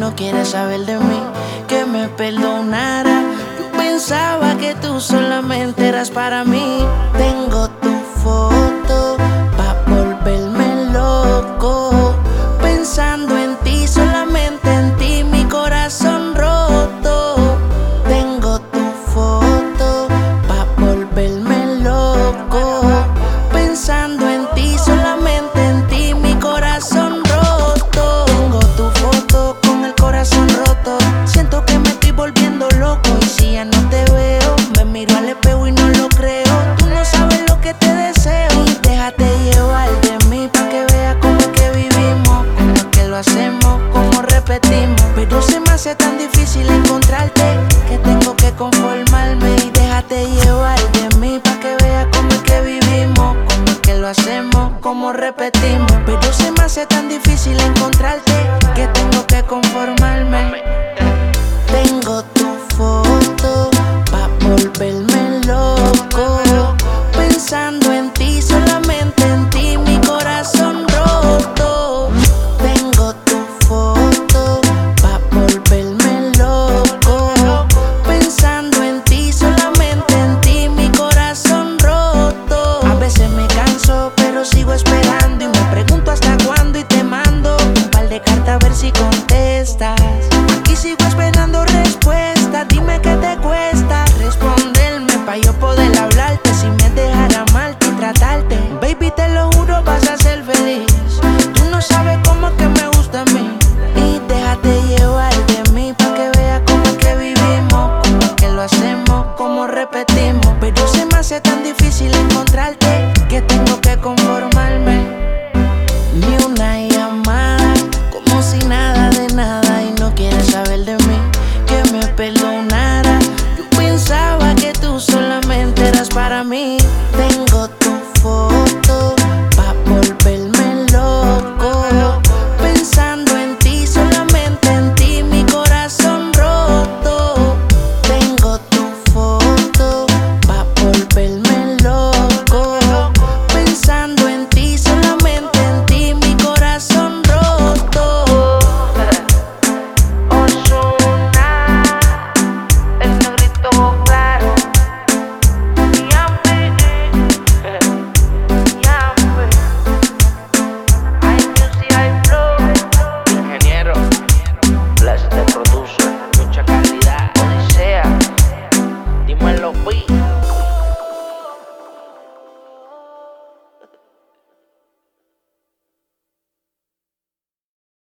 no quieres saber de mí, que me perdonara. Yo pensaba que tú solamente eras para mí. Tengo tu foto pa' volverme loco, pensando en ti, solamente en ti, mi corazón roto. Tengo tu foto pa' volverme loco, pensando en ti, solamente en ti, mi corazón roto. Tengo tu foto con el corazón roto, siento que me estoy volviendo loco. Y si ya no te veo, me miro al espejo y no lo creo. Tú no sabes lo que te deseo, y déjate llevar de mí pa' que veas cómo es que vivimos, cómo es que lo hacemos, cómo repetimos. Pero se me hace tan difícil encontrarte que tengo que conformarme. Y déjate llevar de mí pa' que veas cómo es que vivimos, cómo es que lo hacemos, cómo repetimos. Pero se me hace tan difícil encontrarte que tengo que conformarme. Tengo tu foto pa' volverme loco, pensando en ti, solamente en ti, mi corazón roto. Tengo tu foto pa' volverme loco, pensando en ti, solamente en ti, mi corazón roto. A veces me canso, pero sigo esperando y me pregunto hasta cuándo, y te mando un par de cartas a ver si contestas. Aquí sigo esperando respuesta, dime qué te cuesta responderme pa' yo poder hablarte, si me dejara amarte y tratarte. Baby, te lo juro, vas a ser feliz. Tú no sabes cómo que me gusta a mí. Y déjate llevar de mí pa' que veas cómo es que vivimos, cómo es que lo hacemos, cómo repetimos. Pero se me hace tan difícil encontrarte que tengo que conformarme. Ni una llamada, como si nada de nada, y no quieres saber de mí, que me perdonara. Yo pensaba que tú solamente eras para mí. Tengo tu foto pa' volverme loco, pensando en ti, solamente en ti, mi corazón roto. Tengo tu foto pa' volverme loco, pensando en ti, solamente en ti, mi corazón roto. Ozuna, el negrito claro. Yambe, yambe. Hay music, hay flow. Ingeniero, Flash te produce, mucha calidad. Odisea, dímelo, beat.